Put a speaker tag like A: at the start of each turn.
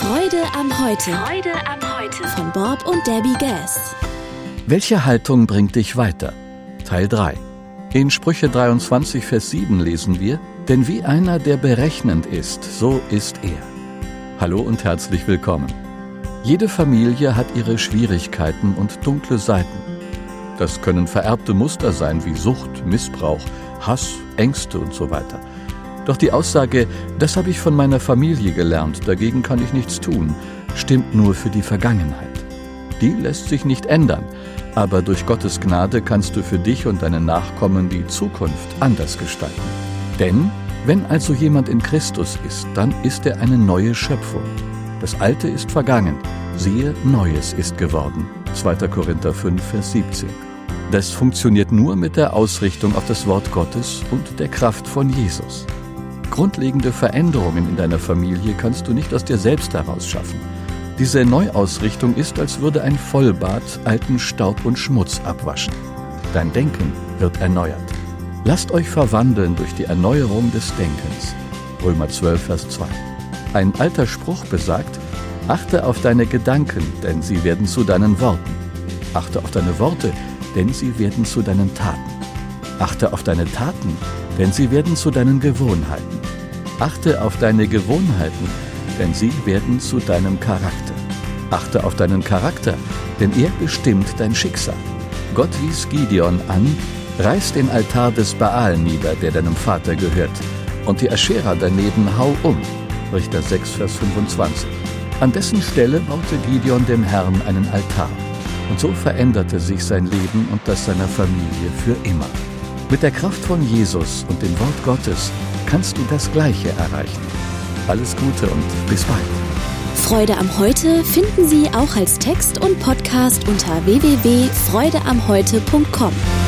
A: Freude am Heute.
B: Freude am Heute.
A: Von Bob und Debbie Gass.
C: Welche Haltung bringt dich weiter? Teil 3. In Sprüche 23, Vers 7 lesen wir: Denn wie einer, der berechnend ist, so ist er. Hallo und herzlich willkommen. Jede Familie hat ihre Schwierigkeiten und dunkle Seiten. Das können vererbte Muster sein wie Sucht, Missbrauch, Hass, Ängste und so weiter. Doch die Aussage, das habe ich von meiner Familie gelernt, dagegen kann ich nichts tun, stimmt nur für die Vergangenheit. Die lässt sich nicht ändern, aber durch Gottes Gnade kannst du für dich und deine Nachkommen die Zukunft anders gestalten. Denn wenn also jemand in Christus ist, dann ist er eine neue Schöpfung. Das Alte ist vergangen, siehe, Neues ist geworden. 2. Korinther 5, Vers 17. Das funktioniert nur mit der Ausrichtung auf das Wort Gottes und der Kraft von Jesus. Grundlegende Veränderungen in deiner Familie kannst du nicht aus dir selbst heraus schaffen. Diese Neuausrichtung ist, als würde ein Vollbad alten Staub und Schmutz abwaschen. Dein Denken wird erneuert. Lasst euch verwandeln durch die Erneuerung des Denkens. Römer 12, Vers 2. Ein alter Spruch besagt: Achte auf deine Gedanken, denn sie werden zu deinen Worten. Achte auf deine Worte, denn sie werden zu deinen Taten. Achte auf deine Taten, denn sie werden zu deinen Gewohnheiten. Achte auf deine Gewohnheiten, denn sie werden zu deinem Charakter. Achte auf deinen Charakter, denn er bestimmt dein Schicksal. Gott wies Gideon an: Reiß den Altar des Baal nieder, der deinem Vater gehört, und die Aschera daneben hau um. Richter 6, Vers 25. An dessen Stelle baute Gideon dem Herrn einen Altar. Und so veränderte sich sein Leben und das seiner Familie für immer. Mit der Kraft von Jesus und dem Wort Gottes kannst du das Gleiche erreichen. Alles Gute und bis bald.
A: Freude am Heute finden Sie auch als Text und Podcast unter www.freudeamheute.com.